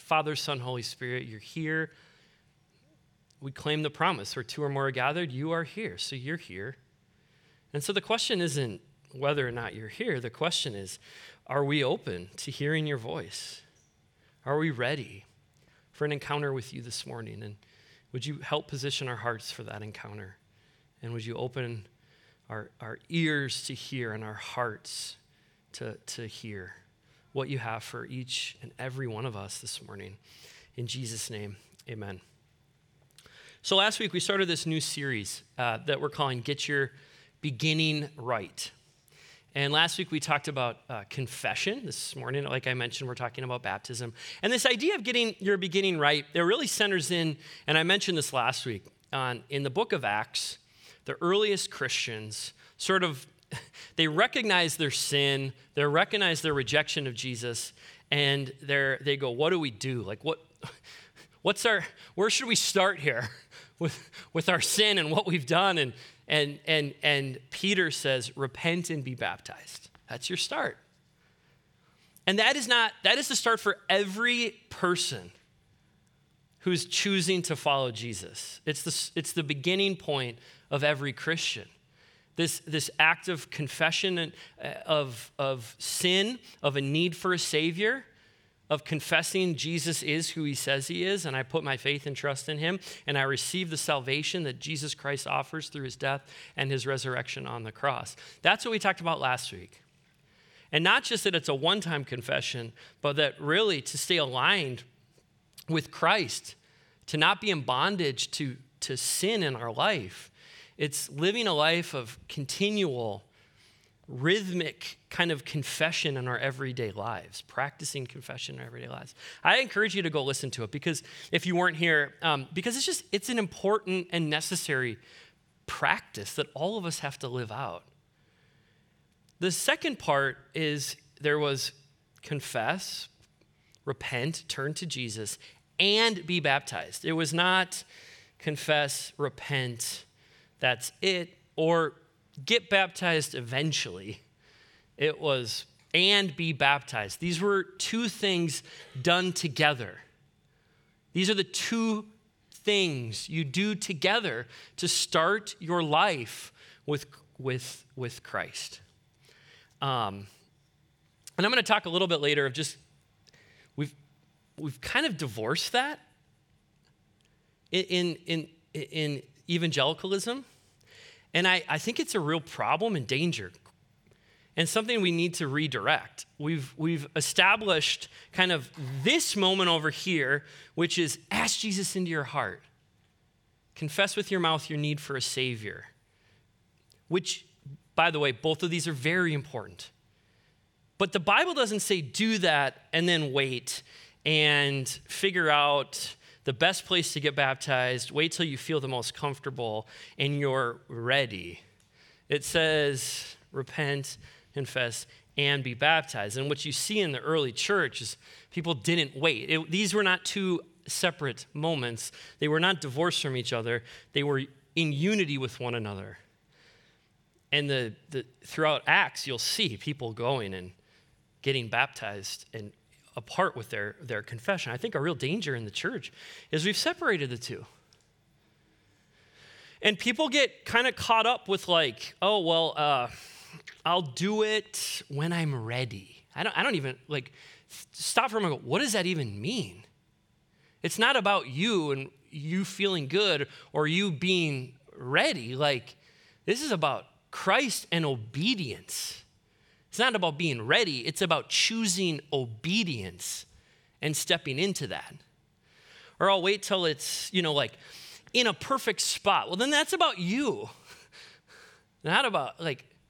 Father, Son, Holy Spirit, you're here. We claim the promise, where two or more are gathered, you are here, so you're here. And so the question isn't whether or not you're here. The question is, are we open to hearing your voice? Are we ready for an encounter with you this morning? And would you help position our hearts for that encounter? And would you open our ears to hear and our hearts to hear what you have for each and every one of us this morning? In Jesus' name, amen. So last week we started this new series that we're calling Get Your Beginning Right. And last week we talked about confession. This morning, like I mentioned, we're talking about baptism. And this idea of getting your beginning right, it really centers in, and I mentioned this last week, in the book of Acts, the earliest Christians sort of, they recognize their sin, they recognize their rejection of Jesus, and they go, what do we do? Like, where should we start here with our sin and what we've done? And Peter says, repent and be baptized. That's your start. And that is the start for every person who's choosing to follow Jesus. It's the beginning point of every Christian. This act of confession and of sin, of a need for a Savior, of confessing Jesus is who he says he is, and I put my faith and trust in him, and I receive the salvation that Jesus Christ offers through his death and his resurrection on the cross. That's what we talked about last week. And not just that it's a one-time confession, but that really to stay aligned with Christ, to not be in bondage to sin in our life. It's living a life of continual, rhythmic kind of confession in our everyday lives, practicing confession in our everyday lives. I encourage you to go listen to it, because if you weren't here, because it's an important and necessary practice that all of us have to live out. The second part is there was confess, repent, turn to Jesus, and be baptized. It was not confess, repent, that's it, or get baptized eventually. It was, and be baptized. These were two things done together. These are the two things you do together to start your life with Christ. And I'm going to talk a little bit later of just, we've kind of divorced that in evangelicalism. And I think it's a real problem and danger, and something we need to redirect. We've established kind of this moment over here, which is ask Jesus into your heart. Confess with your mouth your need for a Savior, which, by the way, both of these are very important. But the Bible doesn't say do that and then wait and figure out the best place to get baptized, wait till you feel the most comfortable and you're ready. It says repent, confess, and be baptized. And what you see in the early church is people didn't wait. These were not two separate moments. They were not divorced from each other. They were in unity with one another. And throughout Acts, you'll see people going and getting baptized and apart with their confession. I think a real danger in the church is we've separated the two. And people get kind of caught up with like, oh, well, I'll do it when I'm ready. I don't even, like, stop for a moment. What does that even mean? It's not about you and you feeling good or you being ready. Like, this is about Christ and obedience. It's not about being ready. It's about choosing obedience and stepping into that. Or I'll wait till it's, like in a perfect spot. Well, then that's about you. Not about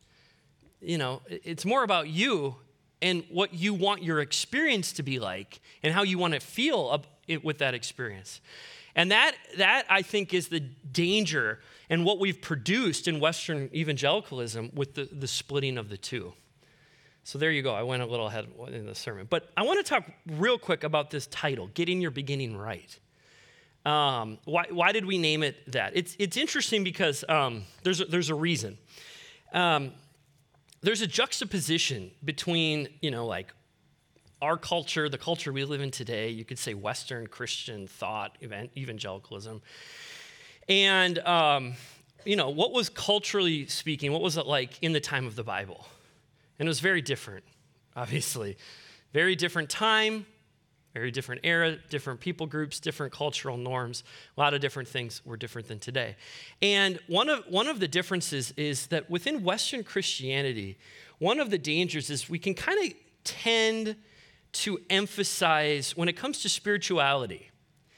it's more about you and what you want your experience to be like and how you want to feel with that experience. And that I think is the danger and what we've produced in Western evangelicalism with the splitting of the two. So there you go. I went a little ahead in the sermon. But I want to talk real quick about this title, Getting Your Beginning Right. Why did we name it that? It's interesting because there's a reason. There's a juxtaposition between, our culture, the culture we live in today, you could say Western Christian thought, evangelicalism. And, what was culturally speaking, what was it like in the time of the Bible? And it was very different, obviously. Very different time, very different era, different people groups, different cultural norms. A lot of different things were different than today. And one of the differences is that within Western Christianity, one of the dangers is we can kind of tend to emphasize, when it comes to spirituality,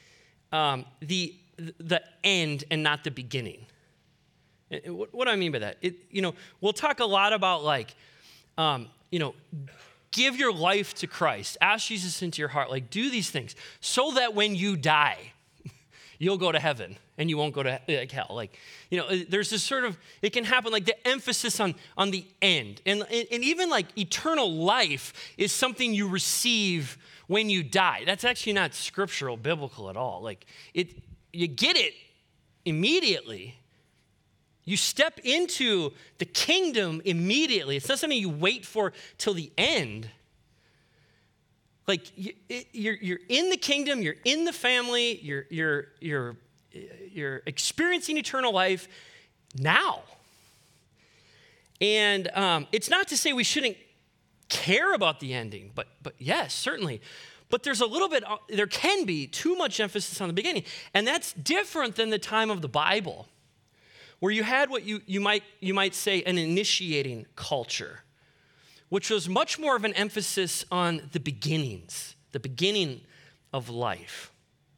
the end and not the beginning. What do I mean by that? We'll talk a lot about give your life to Christ, ask Jesus into your heart, do these things so that when you die, you'll go to heaven and you won't go to hell. There's this sort of, it can happen, the emphasis on the end. And even eternal life is something you receive when you die. That's actually not scriptural, biblical at all. You get it immediately. You step into the kingdom immediately. It's not something you wait for till the end. You're in the kingdom, you're in the family, you're experiencing eternal life now. And it's not to say we shouldn't care about the ending, but yes, certainly. But there can be too much emphasis on the beginning. And that's different than the time of the Bible, where you had what you might say an initiating culture, which was much more of an emphasis on the beginnings, the beginning of life.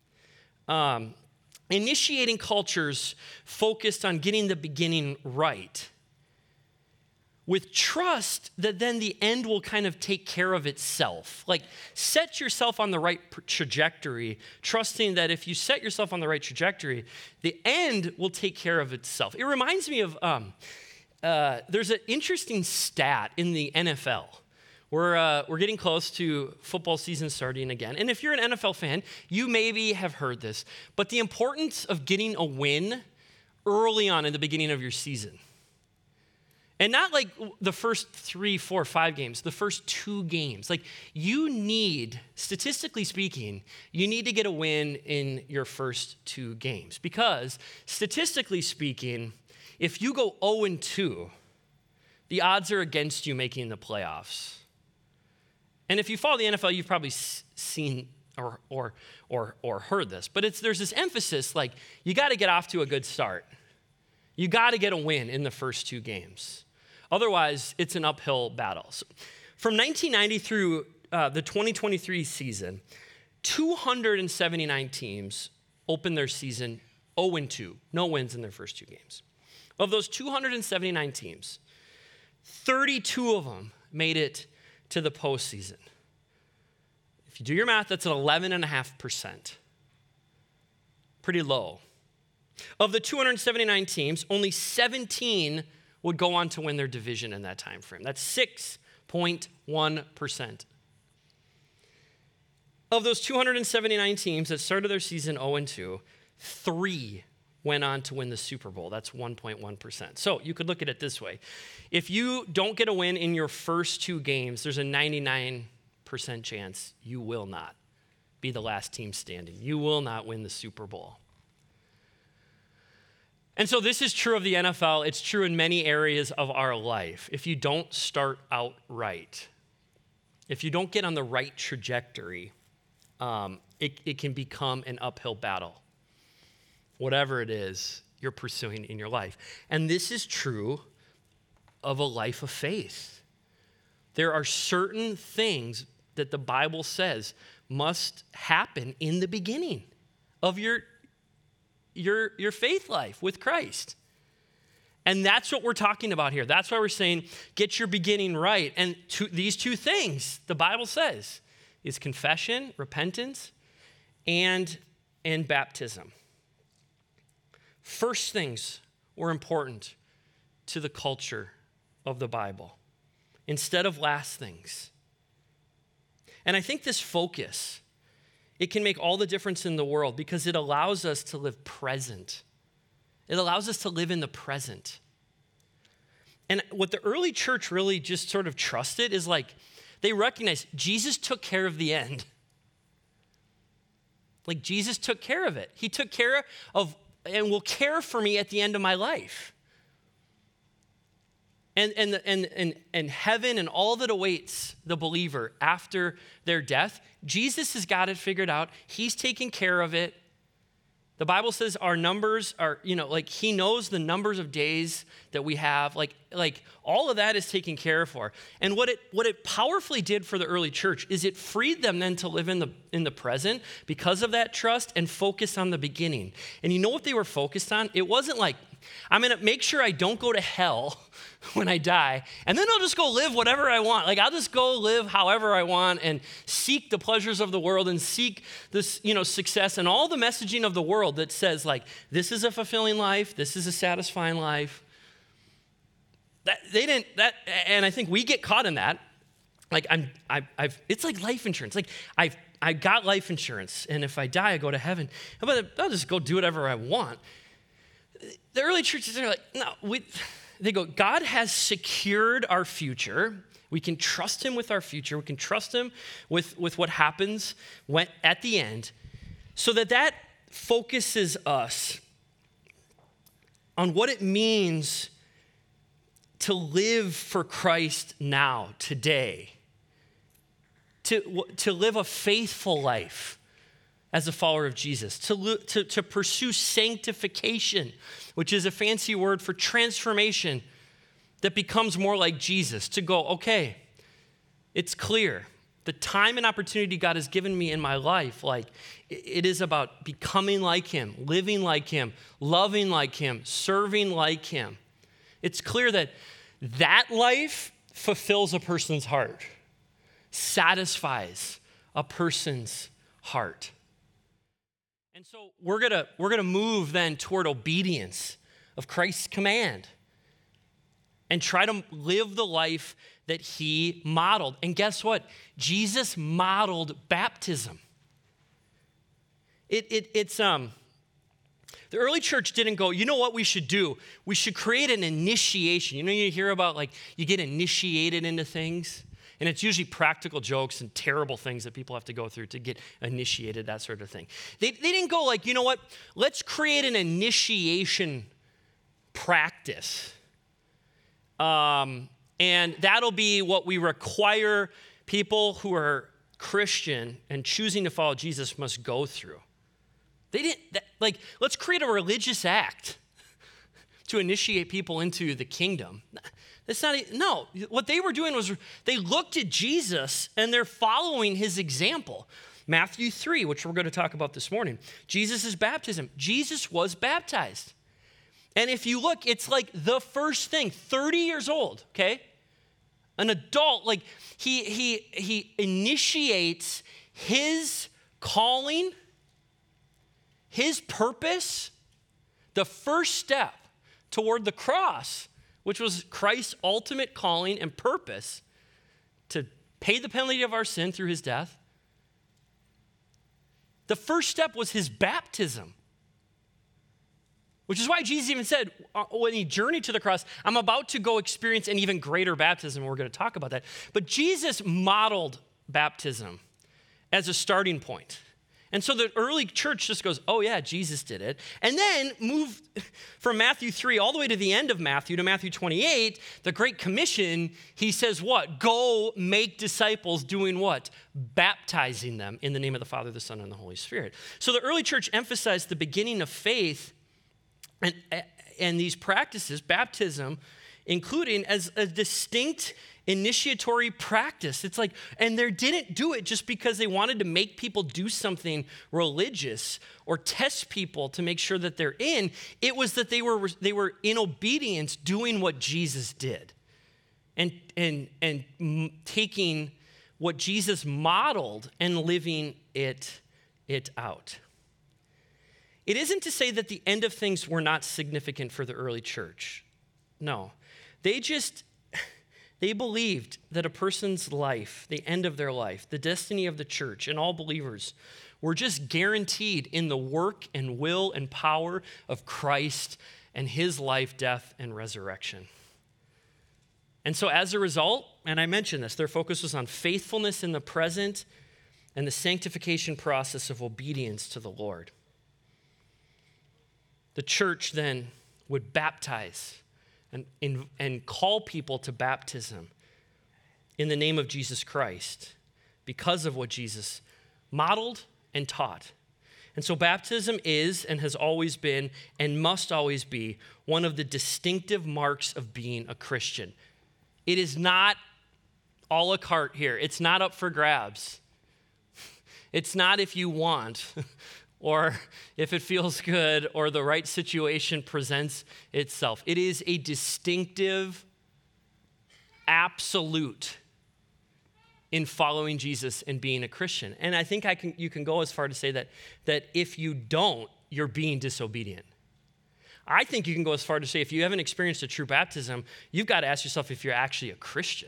Initiating cultures focused on getting the beginning right, with trust that then the end will kind of take care of itself. Set yourself on the right trajectory, trusting that if you set yourself on the right trajectory, the end will take care of itself. It reminds me of, there's an interesting stat in the NFL. We're getting close to football season starting again. And if you're an NFL fan, you maybe have heard this, but the importance of getting a win early on in the beginning of your season. And not the first 3, 4, 5 games, the first 2 games. You need, statistically speaking, you need to get a win in your first 2 games. Because statistically speaking, if you go 0-2, the odds are against you making the playoffs. And if you follow the NFL, you've probably seen or heard this. But there's this emphasis, you got to get off to a good start. You got to get a win in the first 2 games. Otherwise, it's an uphill battle. So, from 1990 through the 2023 season, 279 teams opened their season 0-2, no wins in their first 2 games. Of those 279 teams, 32 of them made it to the postseason. If you do your math, that's an 11.5%. Pretty low. Of the 279 teams, only 17 would go on to win their division in that time frame. That's 6.1%. Of those 279 teams that started their season 0-2, 3 went on to win the Super Bowl. That's 1.1%. So you could look at it this way. If you don't get a win in your first 2 games, there's a 99% chance you will not be the last team standing. You will not win the Super Bowl. And so this is true of the NFL. It's true in many areas of our life. If you don't start out right, if you don't get on the right trajectory, it can become an uphill battle, whatever it is you're pursuing in your life. And this is true of a life of faith. There are certain things that the Bible says must happen in the beginning of your faith life with Christ. And that's what we're talking about here. That's why we're saying get your beginning right. And these 2 things, the Bible says, is confession, repentance, and baptism. First things were important to the culture of the Bible instead of last things. And I think this focus, it can make all the difference in the world because it allows us to live present. It allows us to live in the present. And what the early church really just sort of trusted is They recognize Jesus took care of the end. Like Jesus took care of it. He took care of and will care for me at the end of my life. And heaven and all that awaits the believer after their death, Jesus has got it figured out. He's taking care of it. The Bible says our numbers are, like he knows the numbers of days that we have. Like all of that is taken care of for. And what it powerfully did for the early church is it freed them then to live in the present because of that trust and focus on the beginning. And you know what they were focused on? It wasn't like, I'm going to make sure I don't go to hell when I die, and then I'll just go live whatever I want. Like I'll just go live however I want and seek the pleasures of the world and seek this, success and all the messaging of the world that says like, this is a fulfilling life, this is a satisfying life. And I think we get caught in that. Like it's like life insurance. Like I got life insurance, and if I die, I go to heaven. I'll just go do whatever I want. The early churches are like, no, they go, God has secured our future. We can trust him with our future. We can trust him with what happens at the end, so that focuses us on what it means to live for Christ now, today, to live a faithful life as a follower of Jesus, to pursue sanctification, which is a fancy word for transformation that becomes more like Jesus, to go, okay, it's clear. The time and opportunity God has given me in my life, like it is about becoming like him, living like him, loving like him, serving like him. It's clear that life fulfills a person's heart, satisfies a person's heart. And so we're gonna move then toward obedience of Christ's command and try to live the life that he modeled. And guess what? Jesus modeled baptism. The early church didn't go, you know what we should do? We should create an initiation. You hear about like you get initiated into things. And it's usually practical jokes and terrible things that people have to go through to get initiated, that sort of thing. They didn't go like, you know what? Let's create an initiation practice. And that'll be what we require people who are Christian and choosing to follow Jesus must go through. They didn't, let's create a religious act to initiate people into the kingdom. No, what they were doing was they looked at Jesus and they're following his example. Matthew 3, which we're going to talk about this morning, Jesus' baptism. Jesus was baptized. And if you look, it's like the first thing, 30 years old, okay? An adult, like he initiates his calling, his purpose, the first step toward the cross, which was Christ's ultimate calling and purpose to pay the penalty of our sin through his death. The first step was his baptism, which is why Jesus even said when he journeyed to the cross, I'm about to go experience an even greater baptism. We're going to talk about that. But Jesus modeled baptism as a starting point. And so the early church just goes, oh yeah, Jesus did it. And then move from Matthew 3 all the way to the end of Matthew, to Matthew 28, the Great Commission, he says what? Go make disciples doing what? Baptizing them in the name of the Father, the Son, and the Holy Spirit. So the early church emphasized the beginning of faith and these practices, baptism, including as a distinct initiatory practice. It's like, and they didn't do it just because they wanted to make people do something religious or test people to make sure that they're in. It was that they were in obedience doing what Jesus did and taking what Jesus modeled and living it out. It isn't to say that the end of things were not significant for the early church. No, they believed that a person's life, the end of their life, the destiny of the church and all believers were just guaranteed in the work and will and power of Christ and his life, death, and resurrection. And so as a result, and I mentioned this, their focus was on faithfulness in the present and the sanctification process of obedience to the Lord. The church then would baptize and call people to baptism in the name of Jesus Christ because of what Jesus modeled and taught. And so baptism is and has always been and must always be one of the distinctive marks of being a Christian. It is not a la carte here. It's not up for grabs. It's not if you want or if it feels good or the right situation presents itself. It is a distinctive, absolute in following Jesus and being a Christian. And I think you can go as far to say that if you don't, you're being disobedient. I think you can go as far to say if you haven't experienced a true baptism, you've got to ask yourself if you're actually a Christian.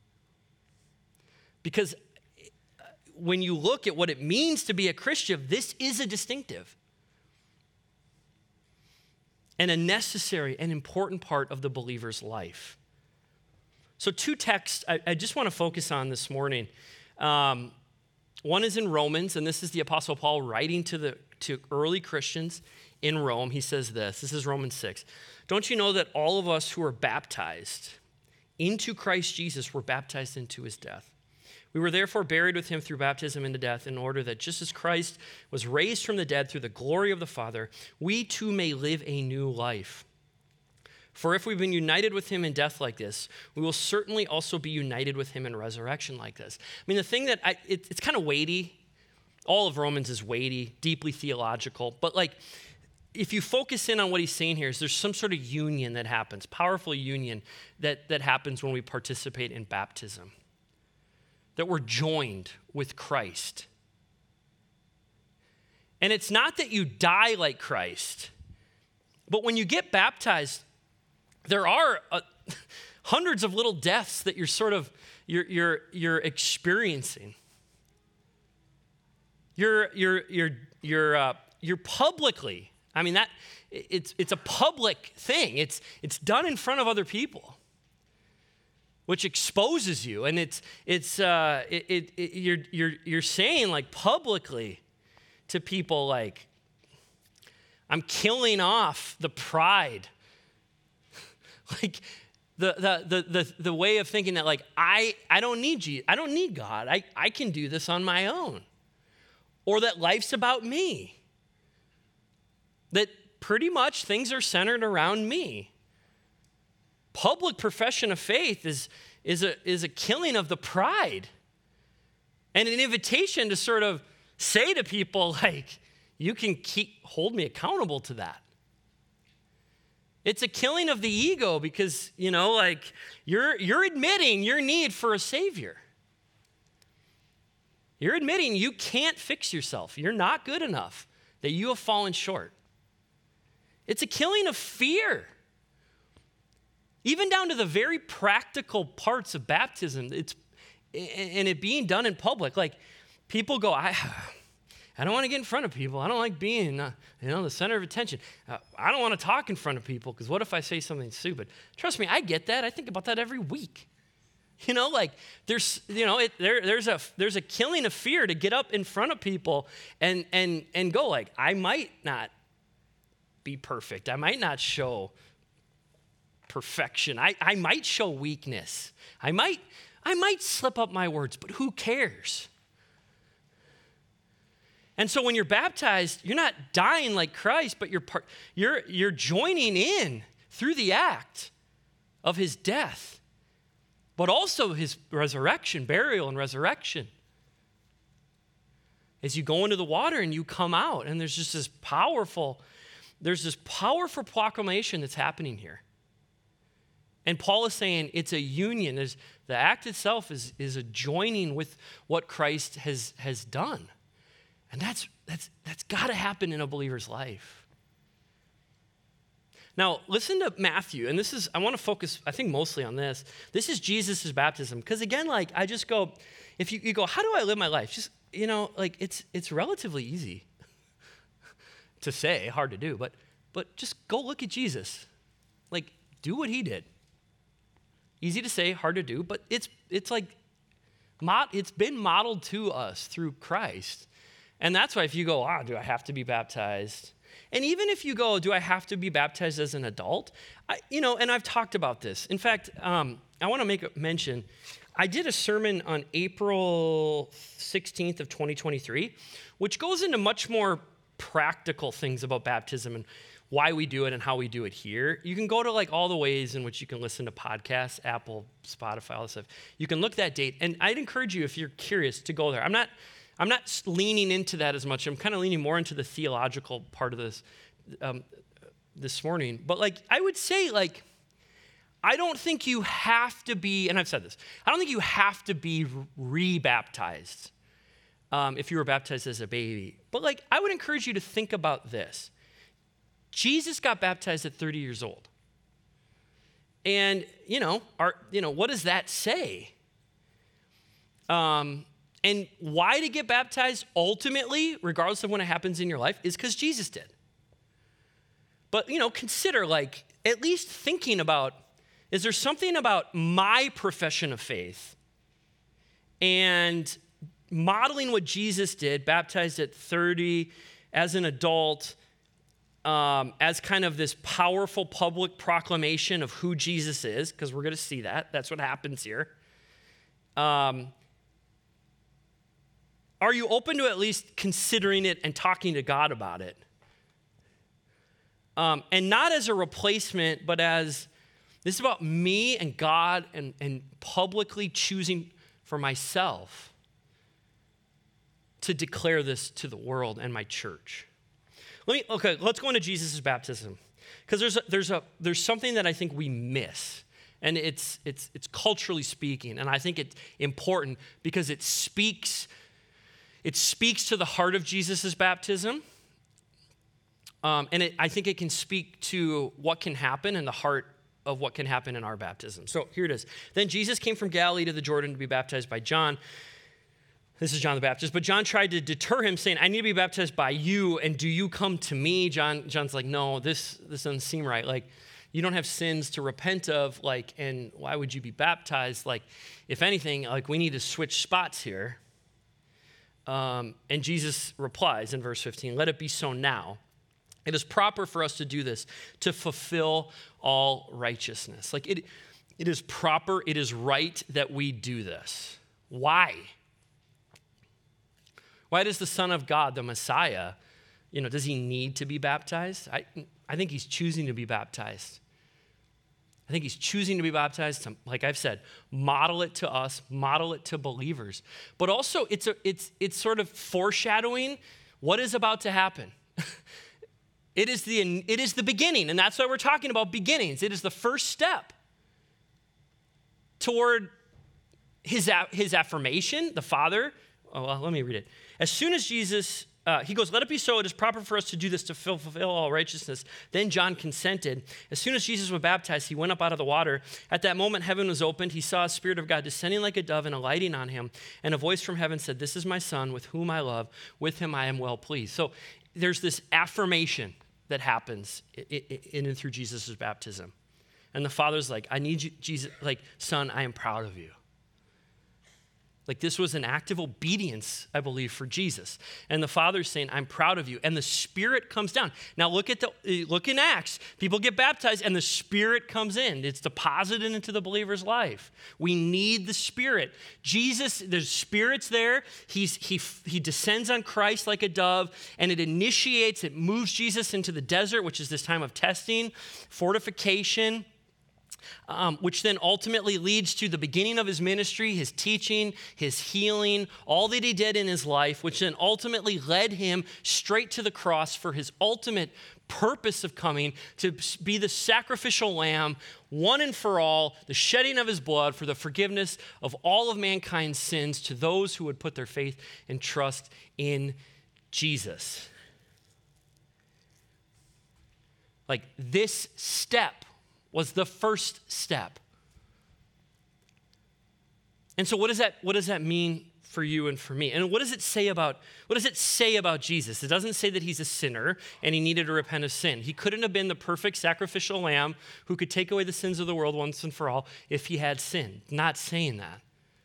Because when you look at what it means to be a Christian, this is a distinctive and a necessary and important part of the believer's life. So 2 texts I just want to focus on this morning. One is in Romans, and this is the Apostle Paul writing to early Christians in Rome. He says this is Romans 6. Don't you know that all of us who are baptized into Christ Jesus were baptized into his death? We were therefore buried with him through baptism into death, in order that just as Christ was raised from the dead through the glory of the Father, we too may live a new life. For if we've been united with him in death like this, we will certainly also be united with him in resurrection like this. I mean, the thing that it's kind of weighty. All of Romans is weighty, deeply theological. But if you focus in on what he's saying here, is there's some sort of union that happens, powerful union that happens when we participate in baptism. That we're joined with Christ. And it's not that you die like Christ, but when you get baptized, there are hundreds of little deaths that you're experiencing. You're publicly. I mean that it's a public thing. It's done in front of other people, which exposes you, and you're saying publicly to people I'm killing off the pride. The way of thinking that I don't need Jesus, I don't need God. I can do this on my own. Or that life's about me. That pretty much things are centered around me. Public profession of faith is a killing of the pride. And an invitation to sort of say to people you can hold me accountable to that. It's a killing of the ego because, you're admitting your need for a Savior. You're admitting you can't fix yourself. You're not good enough, that you have fallen short. It's a killing of fear. Even down to the very practical parts of baptism, and it being done in public. People go, I don't want to get in front of people. I don't like being, the center of attention. I don't want to talk in front of people because what if I say something stupid? Trust me, I get that. I think about that every week. There's a killing of fear to get up in front of people and go I might not be perfect. I might not show perfection. I might show weakness. I might slip up my words, but who cares? And so when you're baptized, you're not dying like Christ, but you're joining in through the act of his death, but also his resurrection, burial and resurrection. As you go into the water and you come out, and there's just this powerful proclamation that's happening here. And Paul is saying it's a union. The act itself is a joining with what Christ has done. And that's got to happen in a believer's life. Now, listen to Matthew, and I want to focus, I think, mostly on this. This is Jesus' baptism. Because again, I just go, if you go, how do I live my life? Just, it's relatively easy to say, hard to do, but just go look at Jesus. Do what he did. Easy to say, hard to do, but it's been modeled to us through Christ. And that's why if you go, do I have to be baptized? And even if you go, do I have to be baptized as an adult? And I've talked about this. In fact, I want to make a mention. I did a sermon on April 16th of 2023, which goes into much more practical things about baptism and why we do it and how we do it here. You can go to all the ways in which you can listen to podcasts, Apple, Spotify, all this stuff. You can look that date. And I'd encourage you, if you're curious, to go there. I'm not leaning into that as much. I'm kind of leaning more into the theological part of this this morning. But I would say I don't think you have to be, and I've said this, I don't think you have to be re-baptized if you were baptized as a baby. But I would encourage you to think about this. Jesus got baptized at 30 years old. And, what does that say? And why to get baptized ultimately, regardless of when it happens in your life, is because Jesus did. But, consider at least thinking about, is there something about my profession of faith and modeling what Jesus did, baptized at 30 as an adult, as kind of this powerful public proclamation of who Jesus is, because we're going to see that. That's what happens here. Are you open to at least considering it and talking to God about it? And not as a replacement, but as this is about me and God and publicly choosing for myself to declare this to the world and my church. Let's go into Jesus' baptism, because there's something that I think we miss, and it's culturally speaking, and I think it's important because it speaks to the heart of Jesus' baptism, and I think it can speak to what can happen in the heart of what can happen in our baptism. So here it is. Then Jesus came from Galilee to the Jordan to be baptized by John. This is John the Baptist. But John tried to deter him, saying, I need to be baptized by you, and do you come to me? John's like, no, this doesn't seem right. You don't have sins to repent of, and why would you be baptized? If anything, we need to switch spots here. And Jesus replies in verse 15, let it be so now. It is proper for us to do this, to fulfill all righteousness. It is proper, it is right that we do this. Why? Why does the Son of God, the Messiah, does he need to be baptized? I think he's choosing to be baptized. I think he's choosing to be baptized to, like I've said, model it to us, model it to believers. But also it's sort of foreshadowing what is about to happen. It is the beginning, and that's why we're talking about beginnings. It is the first step toward his affirmation, the Father. Let me read it. As soon as Jesus, he goes, let it be so, it is proper for us to do this to fulfill all righteousness. Then John consented. As soon as Jesus was baptized, he went up out of the water. At that moment, heaven was opened. He saw a Spirit of God descending like a dove and alighting on him. And a voice from heaven said, this is my Son, with whom I love. With him I am well pleased. So there's this affirmation that happens in and through Jesus' baptism. And the Father's like, I need you, Jesus, Son, I am proud of you. This was an act of obedience, I believe, for Jesus. And the Father's saying, I'm proud of you. And the Spirit comes down. Now look in Acts. People get baptized and the Spirit comes in. It's deposited into the believer's life. We need the Spirit. Jesus, the Spirit's there. He descends on Christ like a dove, and it moves Jesus into the desert, which is this time of testing, fortification, which then ultimately leads to the beginning of his ministry, his teaching, his healing, all that he did in his life, which then ultimately led him straight to the cross for his ultimate purpose of coming to be the sacrificial lamb, one and for all, the shedding of his blood for the forgiveness of all of mankind's sins to those who would put their faith and trust in Jesus. This step was the first step. And so what does that mean for you and for me. And what does it say about Jesus? It doesn't say that he's a sinner and he needed to repent of sin. He couldn't have been the perfect sacrificial lamb who could take away the sins of the world once and for all if he had sinned. Not saying that.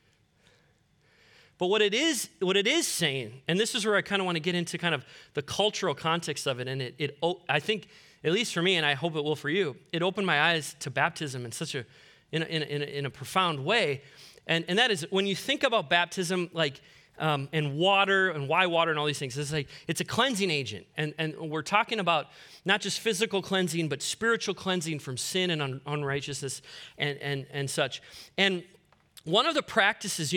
But what it is saying, and this is where I kind of want to get into kind of the cultural context of it, and I think, at least for me, and I hope it will for you, it opened my eyes to baptism in a profound way. And that is, when you think about baptism, and water, and why water and all these things, it's a cleansing agent. And we're talking about not just physical cleansing, but spiritual cleansing from sin and unrighteousness and such. And one of the practices,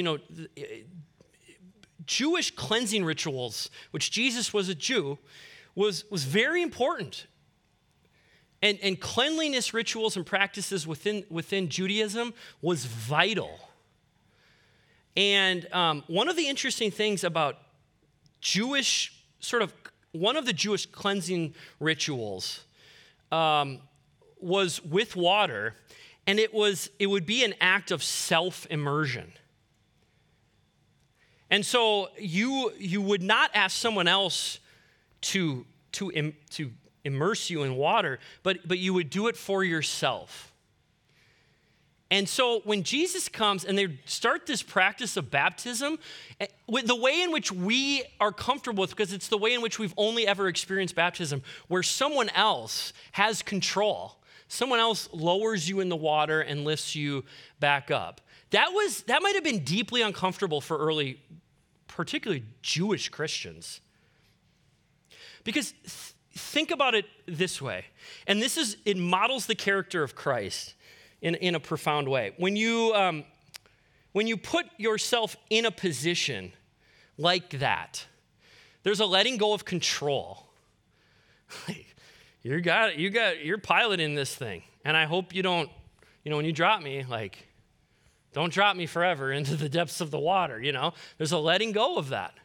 Jewish cleansing rituals, which Jesus was a Jew, was very important. And cleanliness rituals and practices within Judaism was vital. And one of the interesting things about one of the Jewish cleansing rituals was with water, and it would be an act of self-immersion. And so you would not ask someone else to immerse you in water, but you would do it for yourself. And so when Jesus comes and they start this practice of baptism, the way in which we are comfortable with, because it's the way in which we've only ever experienced baptism, where someone else has control. Someone else lowers you in the water and lifts you back up. That might have been deeply uncomfortable for early, particularly Jewish Christians. Because think about it this way, and it models the character of Christ in a profound way. When you put yourself in a position like that, there's a letting go of control. You're piloting this thing, and I hope you don't, when you drop me, don't drop me forever into the depths of the water. There's a letting go of that.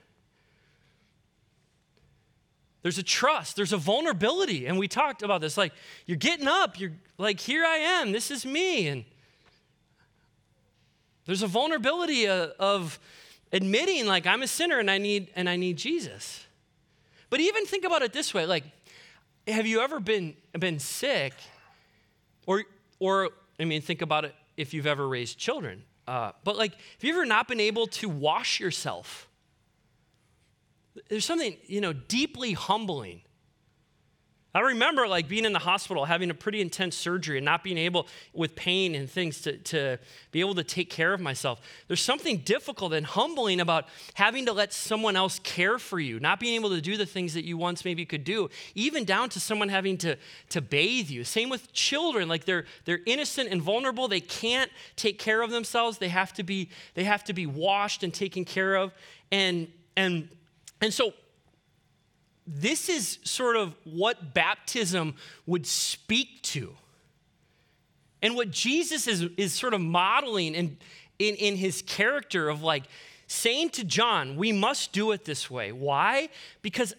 There's a trust, there's a vulnerability, and we talked about this. You're getting up, you're here I am, this is me, and there's a vulnerability of admitting I'm a sinner and I need Jesus. But even think about it this way: have you ever been sick, or think about it if you've ever raised children. But have you ever not been able to wash yourself? There's something, deeply humbling. I remember being in the hospital, having a pretty intense surgery and not being able, with pain and things, to be able to take care of myself. There's something difficult and humbling about having to let someone else care for you, not being able to do the things that you once maybe could do, even down to someone having to bathe you. Same with children, they're innocent and vulnerable. They can't take care of themselves. They have to be washed and taken care of. And so this is sort of what baptism would speak to. And what Jesus is sort of modeling in his character of saying to John, we must do it this way. Why? Because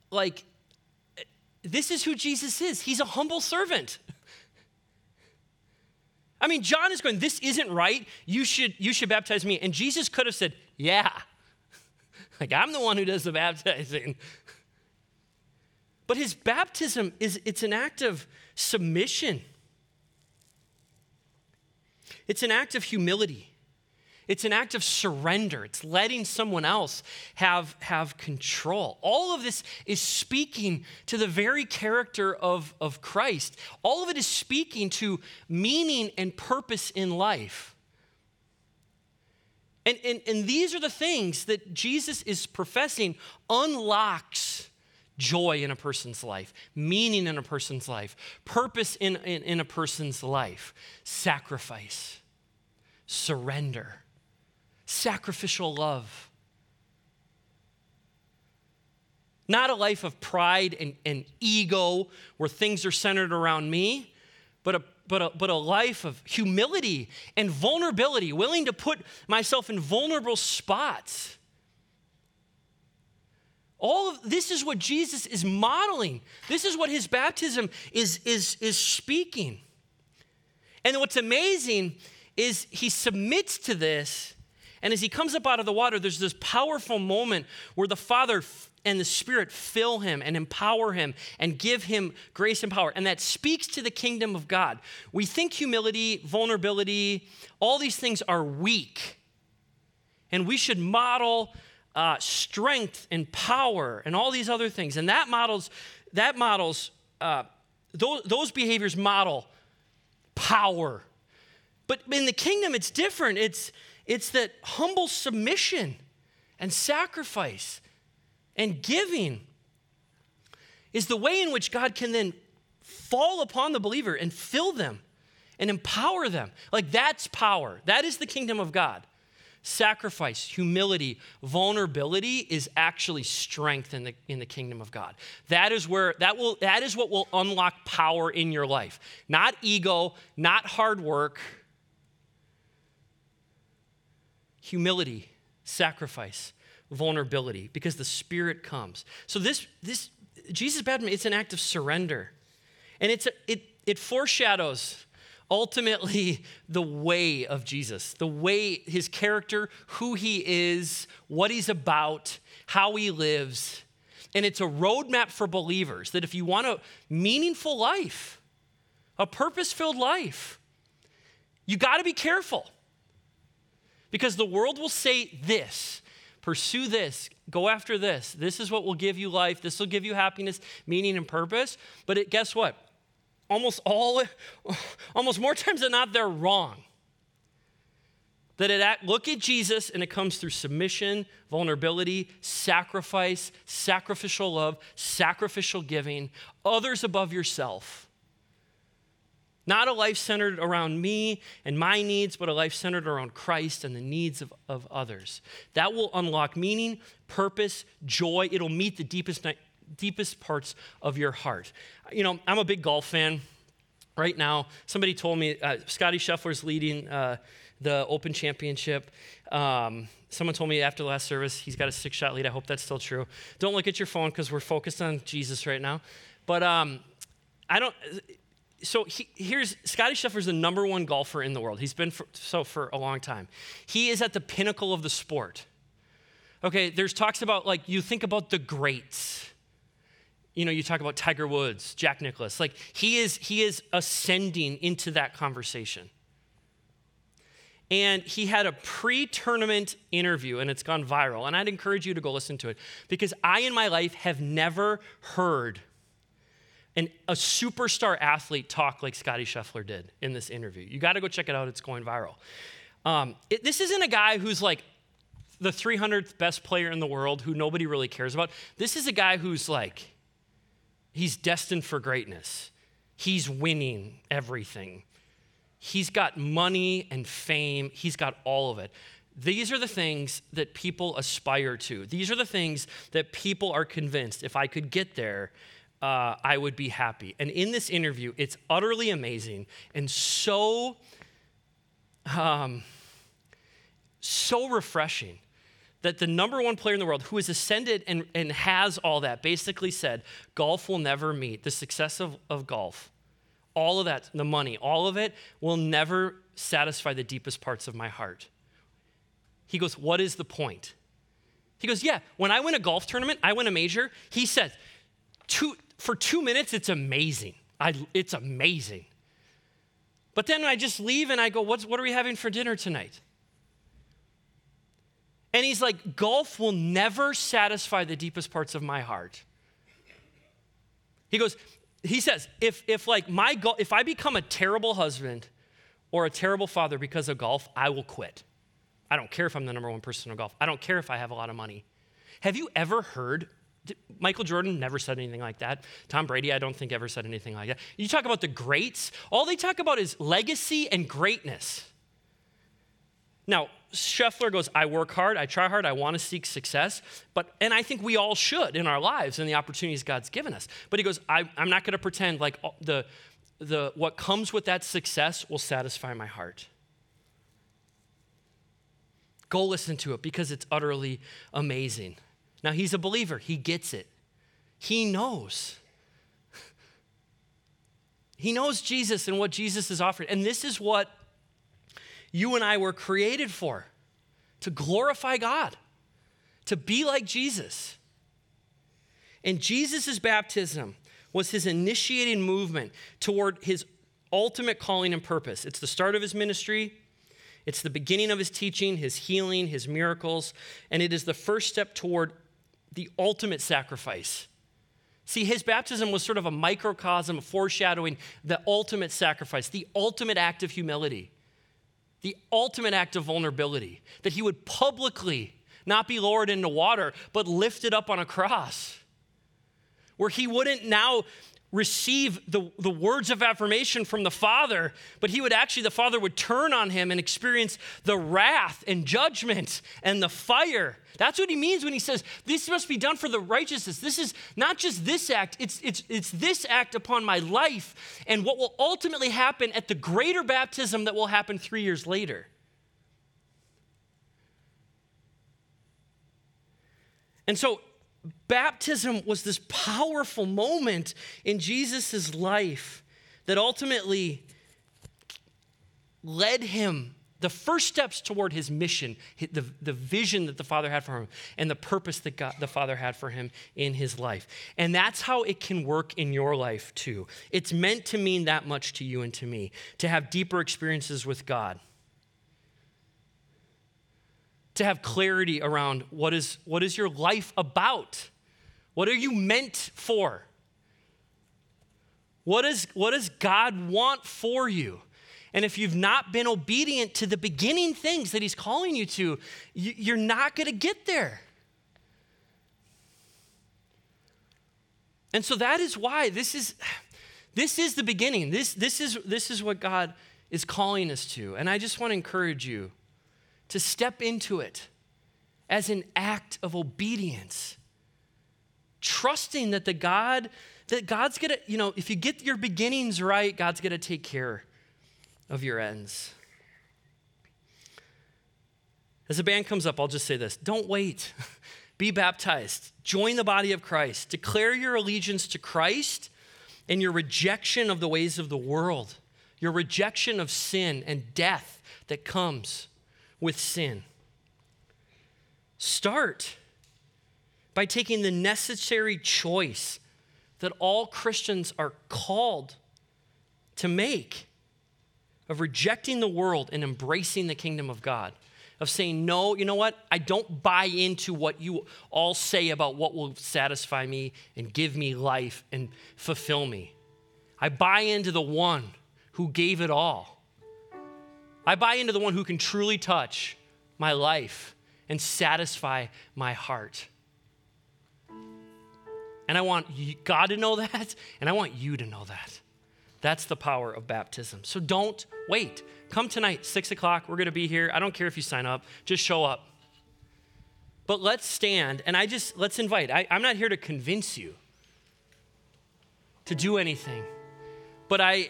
this is who Jesus is. He's a humble servant. I mean, John is going, this isn't right. You should baptize me. And Jesus could have said, yeah. I'm the one who does the baptizing. But his baptism it's an act of submission. It's an act of humility. It's an act of surrender. It's letting someone else have control. All of this is speaking to the very character of Christ. All of it is speaking to meaning and purpose in life. And these are the things that Jesus is professing unlocks joy in a person's life, meaning in a person's life, purpose in a person's life, sacrifice, surrender, sacrificial love. Not a life of pride and ego where things are centered around me, but a life of humility and vulnerability, willing to put myself in vulnerable spots. All of this is what Jesus is modeling. This is what his baptism is speaking. And what's amazing is he submits to this, And as he comes up out of the water, there's this powerful moment where the Father and the Spirit fill him and empower him and give him grace and power. And that speaks to the kingdom of God. We think humility, vulnerability, all these things are weak. And we should model strength and power and all these other things. And those behaviors model power. But in the kingdom, it's different. It's that humble submission and sacrifice and giving is the way in which God can then fall upon the believer and fill them and empower them. Like, that's power. That is the kingdom of God. Sacrifice, humility, vulnerability is actually strength in the kingdom of God. That is what will unlock power in your life. Not ego, not hard work. Humility, sacrifice, vulnerability, because the Spirit comes. So this Jesus' baptism, it's an act of surrender. And it foreshadows ultimately the way of Jesus, the way, his character, who he is, what he's about, how he lives. And it's a roadmap for believers that if you want a meaningful life, a purpose-filled life, you got to be careful. Because the world will say this, pursue this, go after this. This is what will give you life. This will give you happiness, meaning, and purpose. But guess what? Almost more times than not, they're wrong. Look at Jesus, and it comes through submission, vulnerability, sacrifice, sacrificial love, sacrificial giving, others above yourself. Not a life centered around me and my needs, but a life centered around Christ and the needs of others. That will unlock meaning, purpose, joy. It'll meet the deepest parts of your heart. You know, I'm a big golf fan right now. Somebody told me Scotty Scheffler's leading the Open Championship. Someone told me after the last service he's got a 6-shot lead. I hope that's still true. Don't look at your phone because we're focused on Jesus right now. But here's Scotty Scheffler's the number one golfer in the world. He's been for a long time. He is at the pinnacle of the sport. Okay, there's talks about, like, you think about the greats. You know, you talk about Tiger Woods, Jack Nicklaus. Like, he is ascending into that conversation. And he had a pre-tournament interview, and it's gone viral. And I'd encourage you to go listen to it, because I, in my life, have never heard a superstar athlete talk like Scotty Scheffler did in this interview. You got to go check it out. It's going viral. This isn't a guy who's like the 300th best player in the world who nobody really cares about. This is a guy who's like, he's destined for greatness. He's winning everything. He's got money and fame. He's got all of it. These are the things that people aspire to. These are the things that people are convinced, if I could get there, I would be happy. And in this interview, it's utterly amazing and so refreshing that the number one player in the world who has ascended and has all that basically said, golf will never meet the success of golf. All of that, the money, all of it will never satisfy the deepest parts of my heart. He goes, what is the point? He goes, yeah, when I win a golf tournament, I win a major. He said, for 2 minutes, it's amazing. It's amazing. But then I just leave and I go, what are we having for dinner tonight? And he's like, golf will never satisfy the deepest parts of my heart. He says, if I become a terrible husband or a terrible father because of golf, I will quit. I don't care if I'm the number one person in golf. I don't care if I have a lot of money. Have you ever heard, Michael Jordan never said anything like that. Tom Brady, I don't think ever said anything like that. You talk about the greats, all they talk about is legacy and greatness. Now, Scheffler goes, I work hard, I try hard, I want to seek success, and I think we all should in our lives and the opportunities God's given us. But he goes, I'm not going to pretend like what comes with that success will satisfy my heart. Go listen to it because it's utterly amazing. Now, he's a believer. He gets it. He knows. He knows Jesus and what Jesus is offering. And this is what you and I were created for. to glorify God, to be like Jesus. And Jesus' baptism was his initiating movement toward his ultimate calling and purpose. It's the start of his ministry. It's the beginning of his teaching, his healing, his miracles, and it is the first step toward the ultimate sacrifice. See, his baptism was sort of a microcosm foreshadowing the ultimate sacrifice, the ultimate act of humility, the ultimate act of vulnerability, that he would publicly not be lowered into water, but lifted up on a cross, where he wouldn't now receive the words of affirmation from the Father, but the Father would turn on him and experience the wrath and judgment and the fire. That's what he means when he says, this must be done for the righteousness. This is not just this act, it's this act upon my life and what will ultimately happen at the greater baptism that will happen 3 years later. And so baptism was this powerful moment in Jesus' life that ultimately led him the first steps toward his mission, the vision that the Father had for him, and the purpose that the Father had for him in his life. And that's how it can work in your life too. It's meant to mean that much to you and to me, to have deeper experiences with God, to have clarity around what is your life about? What are you meant for? What does God want for you? And if you've not been obedient to the beginning things that he's calling you to, you're not going to get there. And so that is why this is the beginning. This is what God is calling us to. And I just want to encourage you to step into it as an act of obedience, trusting that God's going to, if you get your beginnings right, God's going to take care of your ends. As the band comes up, I'll just say this. Don't wait. Be baptized. Join the body of Christ. Declare your allegiance to Christ and your rejection of the ways of the world, your rejection of sin and death that comes with sin. Start by taking the necessary choice that all Christians are called to make, of rejecting the world and embracing the kingdom of God, of saying, no, you know what? I don't buy into what you all say about what will satisfy me and give me life and fulfill me. I buy into the one who gave it all. I buy into the one who can truly touch my life and satisfy my heart. And I want God to know that, and I want you to know that. That's the power of baptism. So don't wait. Come tonight, 6 o'clock. We're going to be here. I don't care if you sign up. Just show up. But let's stand, and let's invite. I'm not here to convince you to do anything. But I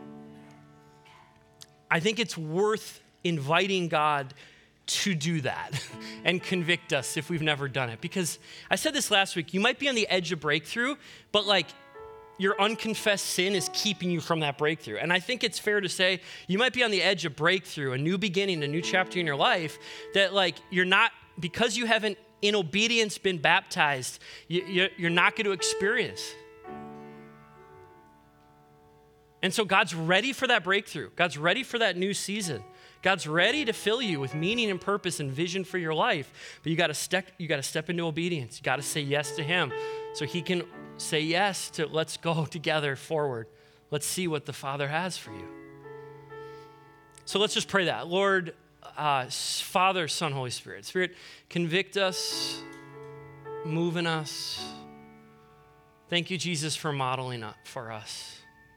think it's worth inviting God to do that and convict us if we've never done it. Because I said this last week, you might be on the edge of breakthrough, but your unconfessed sin is keeping you from that breakthrough. And I think it's fair to say you might be on the edge of breakthrough, a new beginning, a new chapter in your life, that you're not, because you haven't in obedience been baptized, you're not going to experience. And so God's ready for that breakthrough. God's ready for that new season. God's ready to fill you with meaning and purpose and vision for your life. But you got to step into obedience. You got to say yes to him so he can say yes to let's go together forward. Let's see what the Father has for you. So let's just pray that. Lord, Father, Son, Holy Spirit. Spirit, convict us, move in us. Thank you, Jesus, for modeling up for us.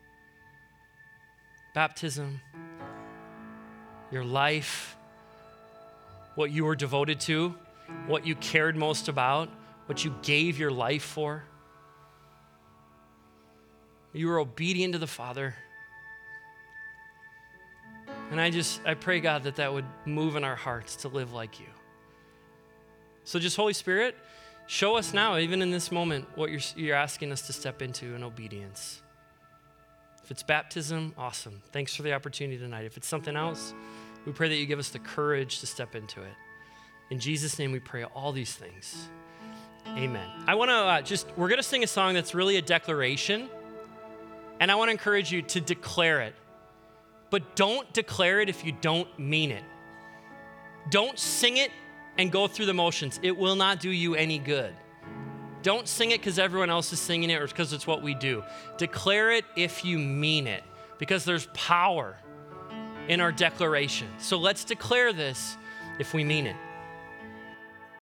Baptism, your life, what you were devoted to, what you cared most about, what you gave your life for. You were obedient to the Father. And I pray, God, that would move in our hearts to live like you. So just Holy Spirit, show us now, even in this moment, what you're asking us to step into in obedience. If it's baptism, awesome. Thanks for the opportunity tonight. If it's something else, we pray that you give us the courage to step into it. In Jesus' name we pray all these things. Amen. I want to we're going to sing a song that's really a declaration, and I want to encourage you to declare it. But don't declare it if you don't mean it. Don't sing it and go through the motions. It will not do you any good. Don't sing it because everyone else is singing it or because it's what we do. Declare it if you mean it, because there's power in our declaration. So let's declare this if we mean it.